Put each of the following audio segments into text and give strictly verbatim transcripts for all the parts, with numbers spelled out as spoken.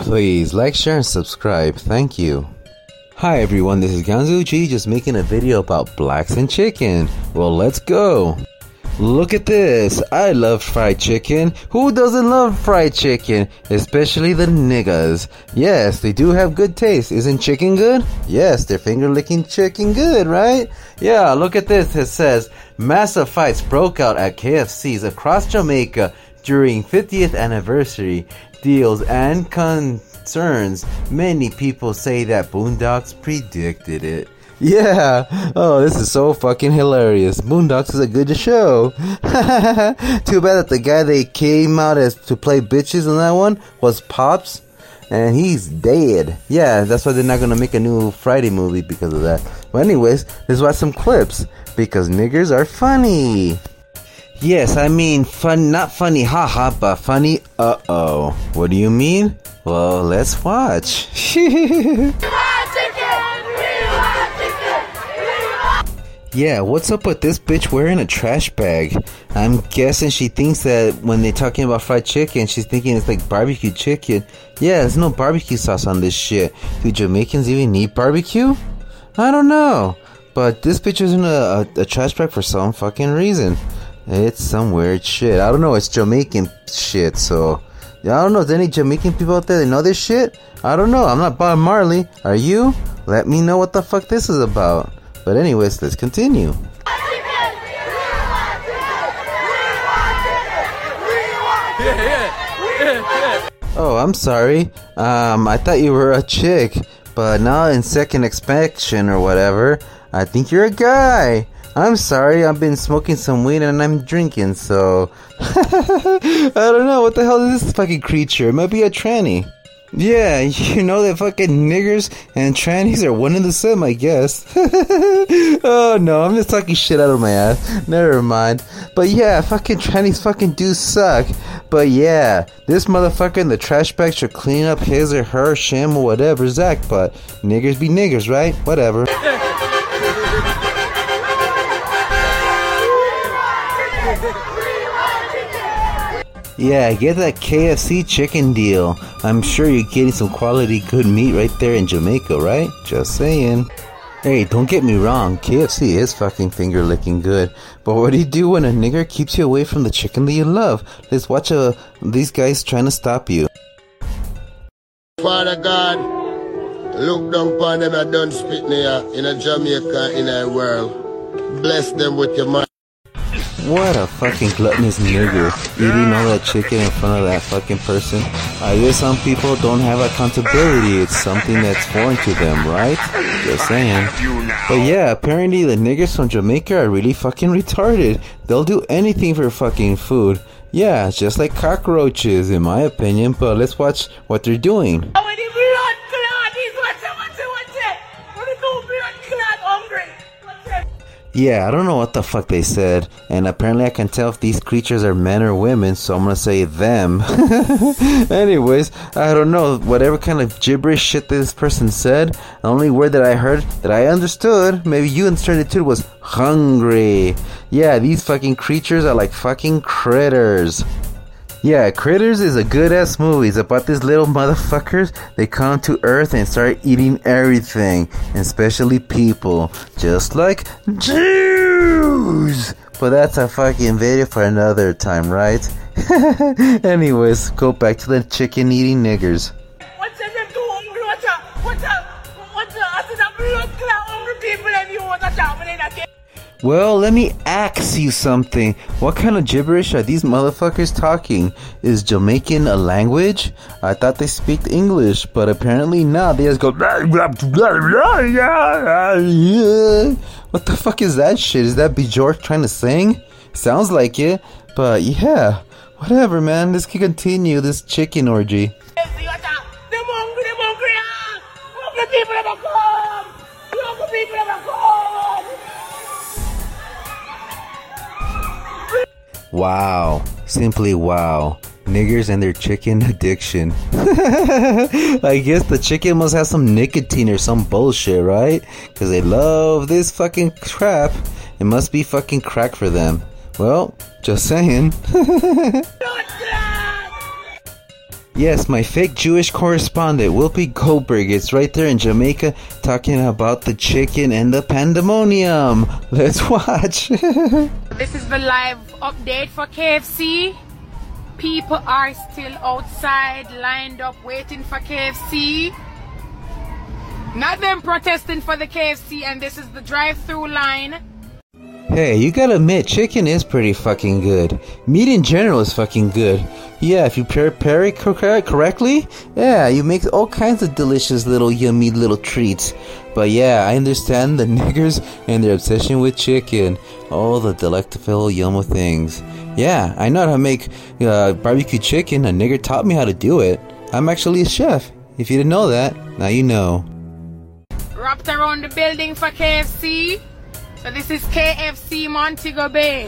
Please like, share, and subscribe. Thank you. Hi everyone, this is Ganzuji, just making a video about blacks and chicken. Well, let's go. Look at this. I love fried chicken. Who doesn't love fried chicken? Especially the niggas. Yes, they do have good taste. Isn't chicken good? Yes, they're finger licking chicken good, right? Yeah, look at this. It says, massive fights broke out at K F Cs across Jamaica during fiftieth anniversary deals and concerns. Many people say that Boondocks predicted it. Yeah, oh, this is so fucking hilarious. Boondocks is a good show. Too bad that the guy they came out as to play bitches in that one was Pops, and he's dead. Yeah, that's why they're not gonna make a new Friday movie because of that. But anyways, let's watch some clips, because niggers are funny. Yes, I mean fun, not funny haha, but funny uh-oh. What do you mean? Well, let's watch. Yeah, what's up with this bitch wearing a trash bag? I'm guessing she thinks that when they're talking about fried chicken, she's thinking it's like barbecue chicken. Yeah, there's no barbecue sauce on this shit. Do Jamaicans even eat barbecue? I don't know. But this bitch is in a, a, a trash bag for some fucking reason. It's some weird shit. I don't know, it's Jamaican shit, so... Yeah, I don't know, is there any Jamaican people out there that know this shit? I don't know, I'm not Bob Marley. Are you? Let me know what the fuck this is about. But anyways, let's continue. Oh, I'm sorry. Um, I thought you were a chick, but now in second inspection or whatever, I think you're a guy. I'm sorry, I've been smoking some weed and I'm drinking, so... I don't know, what the hell is this fucking creature? It might be a tranny. Yeah, you know that fucking niggers and trannies are one and the same, I guess. Oh no, I'm just talking shit out of my ass. Never mind. But yeah, fucking trannies fucking do suck. But yeah, this motherfucker in the trash bag should clean up his or her sham or whatever, Zach. But niggers be niggers, right? Whatever. Yeah, get that K F C chicken deal. I'm sure you're getting some quality good meat right there in Jamaica, right? Just saying. Hey, don't get me wrong, K F C is fucking finger licking good. But what do you do when a nigger keeps you away from the chicken that you love? Let's watch uh, these guys trying to stop you. Father God, look down upon them that done spit in a Jamaica, in a world. Bless them with your mind. What a fucking gluttonous nigger, eating all that chicken in front of that fucking person. I guess some people don't have accountability, it's something that's foreign to them, right? Just saying. But yeah, apparently the niggers from Jamaica are really fucking retarded. They'll do anything for fucking food. Yeah, just like cockroaches in my opinion, but let's watch what they're doing. Yeah, I don't know what the fuck they said, and apparently I can tell if these creatures are men or women, so I'm gonna say them. Anyways, I don't know, whatever kind of gibberish shit this person said, the only word that I heard that I understood, maybe you understood it too, was hungry. Yeah, these fucking creatures are like fucking critters. Yeah, Critters is a good-ass movie. It's about these little motherfuckers. They come to Earth and start eating everything, especially people, just like Jews. But that's a fucking video for another time, right? Anyways, go back to the chicken-eating niggers. What's that them too hungry? What's that? What's that? What's that? I said that blood clot hungry people and you want to talk with that. Well, let me ask you something. What kind of gibberish are these motherfuckers talking? Is Jamaican a language? I thought they speak English, but apparently not. They just go... What the fuck is that shit? Is that Bjork trying to sing? Sounds like it, but yeah. Whatever, man. Let's continue this chicken orgy. Wow. Simply wow. Niggers and their chicken addiction. I guess the chicken must have some nicotine or some bullshit, right? Because they love this fucking crap. It must be fucking crack for them. Well, just saying. Yes, my fake Jewish correspondent, Whoopi Goldberg, is right there in Jamaica talking about the chicken and the pandemonium. Let's watch. This is the live update for K F C. People are still outside, lined up, waiting for K F C. Not them protesting for the K F C, and this is the drive-through line. Hey, you gotta admit, chicken is pretty fucking good. Meat in general is fucking good. Yeah, if you prepare it correctly, yeah, you make all kinds of delicious little yummy little treats. But yeah, I understand the niggers and their obsession with chicken. All the delectable yummy things. Yeah, I know how to make uh, barbecue chicken. A nigger taught me how to do it. I'm actually a chef. If you didn't know that, now you know. Wrapped around the building for K F C. So this is K F C Montego Bay.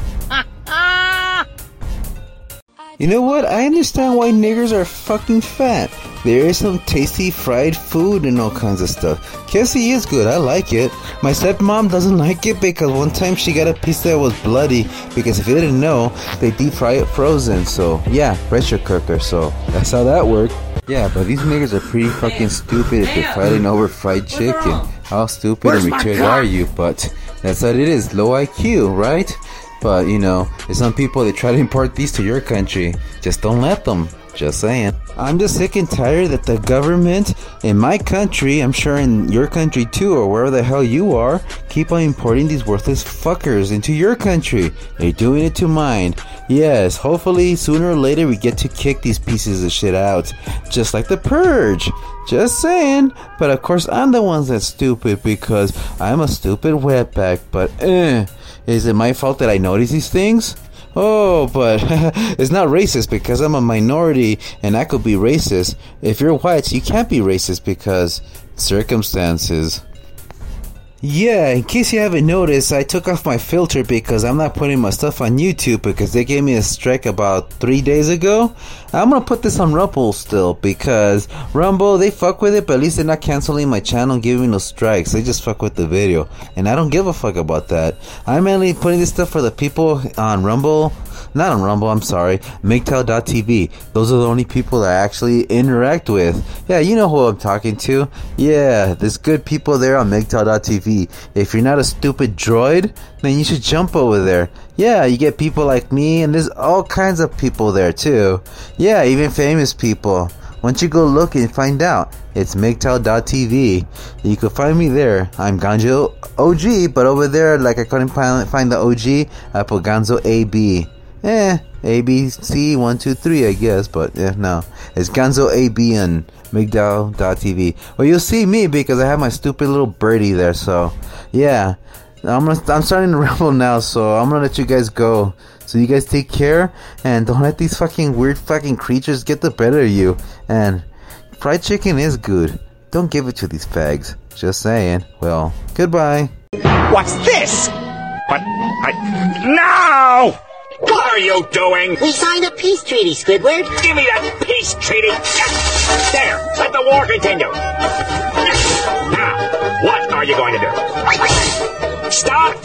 You know what? I understand why niggers are fucking fat. There is some tasty fried food and all kinds of stuff. K F C is good. I like it. My stepmom doesn't like it because one time she got a piece that was bloody because if you didn't know, they deep fry it frozen. So yeah, pressure cooker. So that's how that worked. Yeah, but these niggers are pretty fucking stupid if they're fighting over fried chicken. How stupid and retarded are you? But that's what it is. Low I Q, right? But, you know, there's some people that try to import these to your country. Just don't let them. Just saying. I'm just sick and tired that the government in my country, I'm sure in your country too, or wherever the hell you are, keep on importing these worthless fuckers into your country. They're doing it to mine. Yes, hopefully sooner or later we get to kick these pieces of shit out. Just like the Purge. Just saying. But of course I'm the one that's stupid because I'm a stupid wetback. But eh, is it my fault that I notice these things? Oh, but it's not racist because I'm a minority and I could be racist. If you're white, you can't be racist because circumstances. Yeah, in case you haven't noticed, I took off my filter because I'm not putting my stuff on YouTube because they gave me a strike about three days ago. I'm gonna put this on Rumble still because Rumble, they fuck with it, but at least they're not canceling my channel and giving me no strikes. They just fuck with the video. And I don't give a fuck about that. I'm mainly putting this stuff for the people on Rumble. Not on Rumble, I'm sorry. M G T O W dot T V. Those are the only people that I actually interact with. Yeah, you know who I'm talking to. Yeah, there's good people there on M G T O W dot T V. If you're not a stupid droid, then you should jump over there. Yeah, you get people like me, and there's all kinds of people there too. Yeah, even famous people. Why don't you go look and find out? It's M G T O W dot T V. You can find me there. I'm Ganzo O G, but over there, like I couldn't find the O G, I put Ganzo A B. Eh, A B C one two three, I guess, but yeah, no. It's Ganzo A B on M G T O W dot T V. Well, you'll see me because I have my stupid little birdie there, so yeah. I'm gonna, I'm starting to rumble now, so I'm gonna let you guys go. So you guys take care, and don't let these fucking weird fucking creatures get the better of you. And fried chicken is good. Don't give it to these fags. Just saying. Well, goodbye. What's this? What? I... No! What are you doing? We signed a peace treaty, Squidward. Give me that peace treaty. There, let the war continue. Now, what are you going to do? Stop